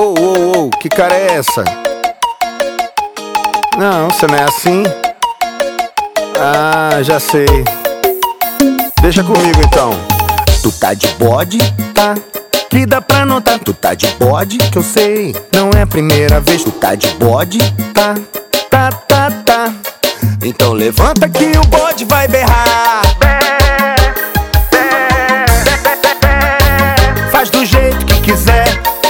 Que cara é essa? Não, você não é assim. Ah, já sei. Deixa comigo então. Tu tá de bode, tá? Que dá pra notar. Tu tá de bode, Que eu sei, não é a primeira vez. tu tá de bode. Tá. Então levanta que o bode vai berrar. Faz do jeito que quiser.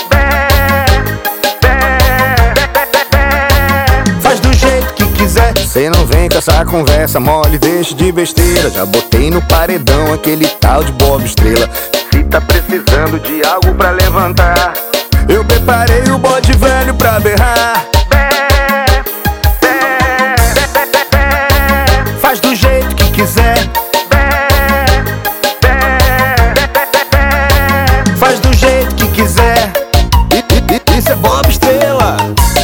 Faz do jeito que quiser. Cê não vem com essa conversa mole, deixa de besteira. Já botei no paredão aquele tal de Bob Estrela. Se tá precisando de algo pra levantar, eu preparei o bode velho pra berrar. Faz do jeito que quiser. Faz do jeito que quiser. Isso é Bob Estrela.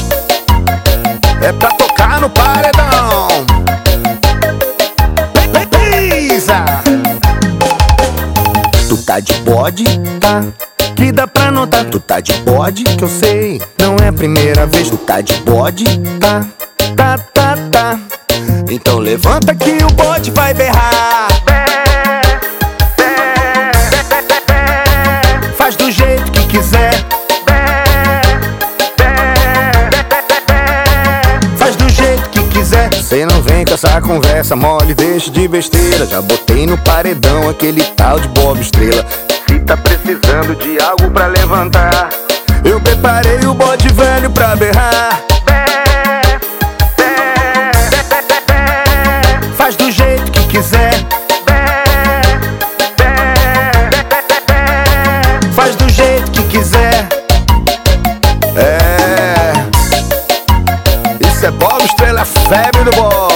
É pra tocar no paredão. Pisa. Tu tá de bode, Tá. Que dá pra notar. tu tá de bode. Que eu sei, não é a primeira vez. Tu tá de bode. Tá. Então levanta que o bode vai berrar. Faz do jeito que quiser. Faz do jeito que quiser. Cê não vem com essa conversa mole, deixa de besteira. Já botei no paredão aquele tal de Bob Estrela. Se tá precisando de algo pra levantar, eu preparei o bode velho pra berrar. Faz do jeito que quiser. Faz do jeito que quiser. Isso é Bob Estrela, febre do bode.